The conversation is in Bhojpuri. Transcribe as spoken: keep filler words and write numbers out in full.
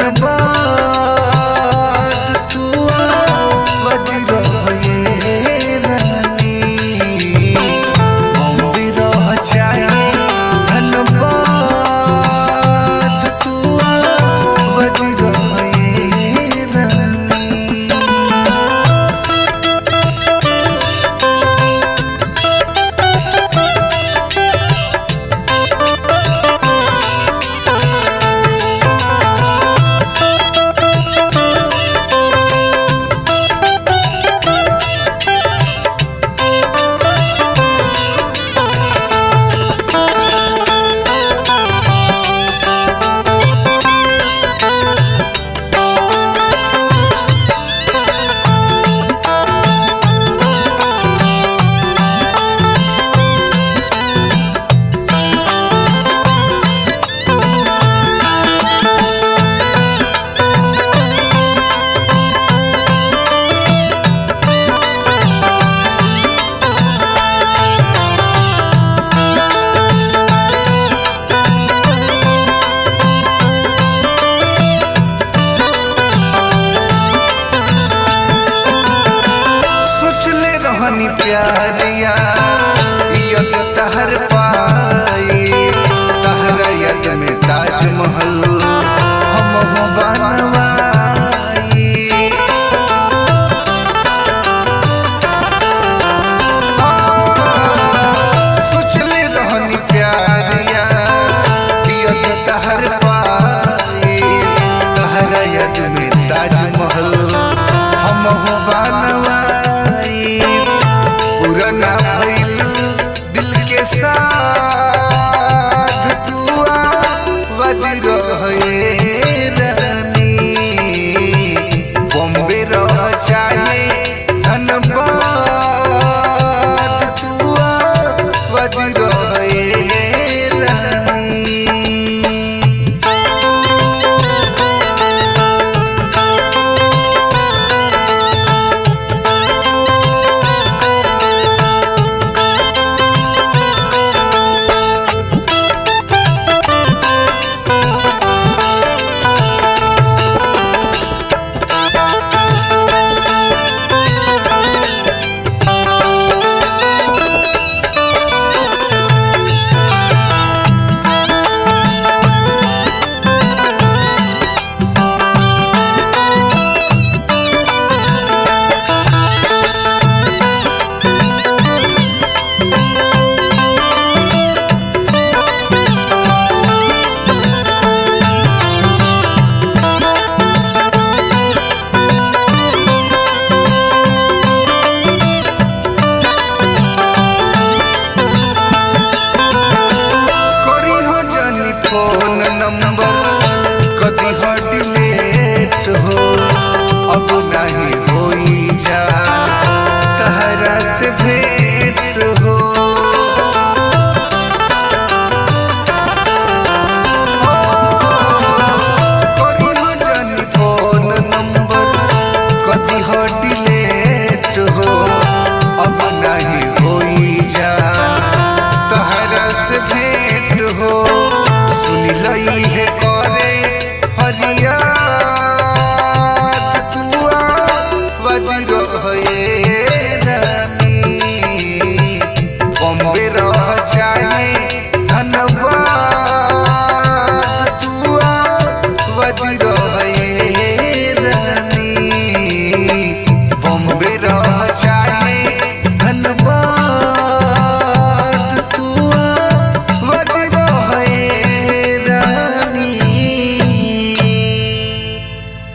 धनबाद तू वजी रहे रानी बॉम्बे रह जाए धनबाद तू वजी रहे रानी। प्यारिया यद तहर पाए तहरा यद में ताजमहल हम हो बनवाई। सोचले रहनी प्यारिया यद तहर पाए तहरा यद में ताजमहल हम हो बनवाई। पुराना भइल दिल के साथ तू वजी रहे रानी बॉम्बे रह जाए धनबाद तू वजी रहे रानी। फोन नंबर कदी हो डिलीट हो अब नहीं होई जा तहरा से भेंट हो। कदी हो जानी फोन नंबर कदी हो डिलीट हो अब नहीं होई जा तहरा से भेंट हो। लई है करे फरियाद तू वजी रहे रानी बॉम्बे रह जाए धनबाद तू वजी रहे।